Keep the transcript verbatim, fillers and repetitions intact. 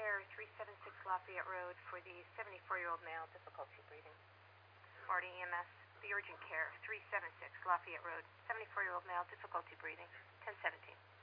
care, three seventy-six Lafayette Road, for the seventy-four-year-old male, difficulty breathing. Marty E M S, the urgent care, three seventy-six Lafayette Road, seventy-four-year-old male, difficulty breathing, ten seventeen.